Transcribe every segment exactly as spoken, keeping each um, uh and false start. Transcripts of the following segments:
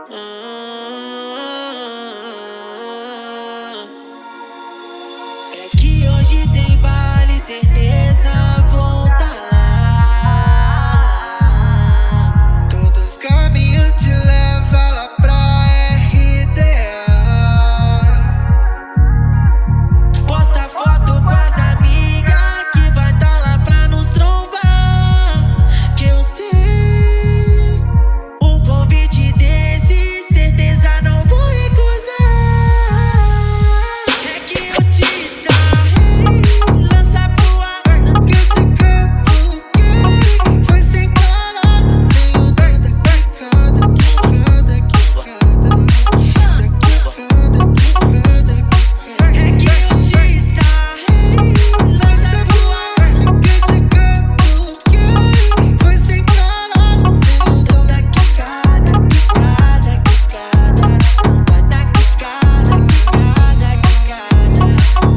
É que hoje tem baile, certeza vou tá lá. Todos os caminhos te levam lá pra R D A. Posta foto com as amigas que vai tá lá pra nos trombar. Que eu sei, um convite desse, certeza não vou recusar. É que eu te sarrei, lança pro ar. Que te canto, que foi sem parar. Tenho dor da quicada, quicada, quicada, da quicada, quicada, quicada. É que eu te sarrei, lança pro ar. Que te canto, que foi sem parar. Tenho dor Da quicada, quicada, quicada. Vai dar quicada, quicada, quicada.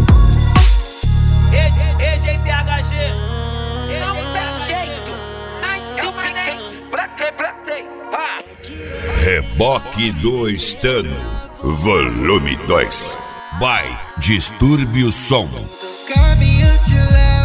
Ei, ei, G T H G. Não tem jeito, na em cima nem platei, platei. Ah. Reboque do Estano, volume dois. By Distúrbio Som. Todos os caminhos te levam